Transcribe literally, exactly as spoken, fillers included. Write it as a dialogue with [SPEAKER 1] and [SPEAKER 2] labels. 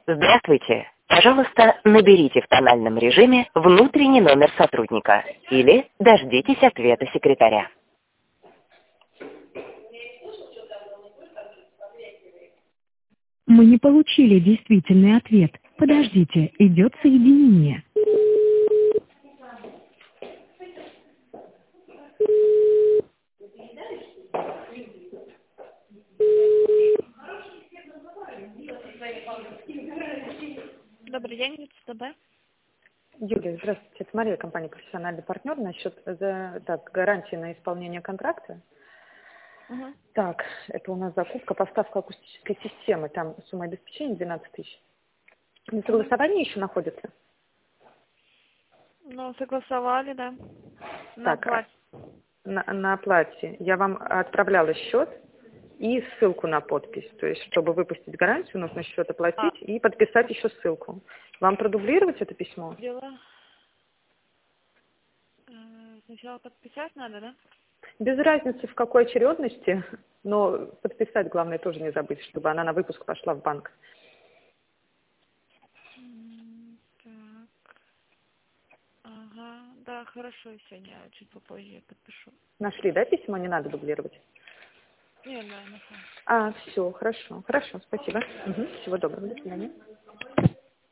[SPEAKER 1] Здравствуйте. Пожалуйста, наберите в тональном режиме внутренний номер сотрудника или дождитесь ответа секретаря.
[SPEAKER 2] Мы не получили действительный ответ. Подождите, идет соединение.
[SPEAKER 3] Добрый день, ЦТБ.
[SPEAKER 4] Юлия, здравствуйте. Это Мария, компания «Профессиональный партнер». Насчет за, так, гарантии на исполнение контракта.
[SPEAKER 3] Угу.
[SPEAKER 4] Так, это у нас закупка, поставка акустической системы. Там сумма обеспечения двенадцать тысяч. На согласовании еще находится?
[SPEAKER 3] Ну, согласовали, да. На
[SPEAKER 4] Так,
[SPEAKER 3] оплате.
[SPEAKER 4] На, на оплате. Я вам отправляла счет и ссылку на подпись. То есть, чтобы выпустить гарантию, нужно счет оплатить
[SPEAKER 3] А.
[SPEAKER 4] и подписать еще ссылку. Вам продублировать это письмо?
[SPEAKER 3] Дело. Сначала подписать надо, да?
[SPEAKER 4] Без разницы в какой очередности, но подписать, главное, тоже не забыть, чтобы она на выпуск пошла в банк.
[SPEAKER 3] Так. Ага, да, хорошо, сегодня чуть попозже я подпишу.
[SPEAKER 4] Нашли, да, письмо? Не надо дублировать?
[SPEAKER 3] Не, да, нашла.
[SPEAKER 4] А, все, хорошо. Хорошо, спасибо. Угу. Всего доброго, до свидания.